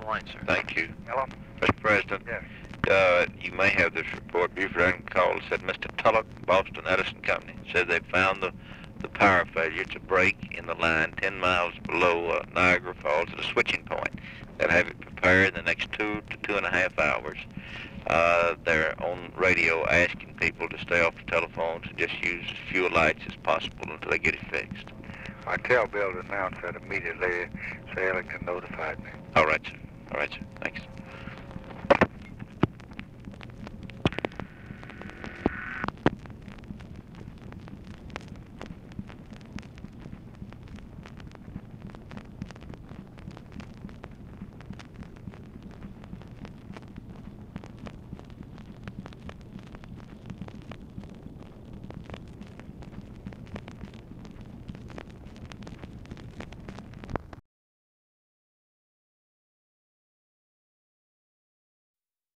the line, sir. Thank you. Hello? Mr. President, Yes. you may have this report. Buford Adam called, said Mr. Tulloch, Boston Edison Company, said they found the power failure. It's a break in the line 10 miles below Niagara Falls at a switching point. They'll have it prepared in the next 2 to 2.5 hours. They're on radio asking people to stay off the telephones and just use as few lights as possible until they get it fixed. I tell Bill to announce that immediately so Ellington notified me. All right, sir. All right, sir. Thanks.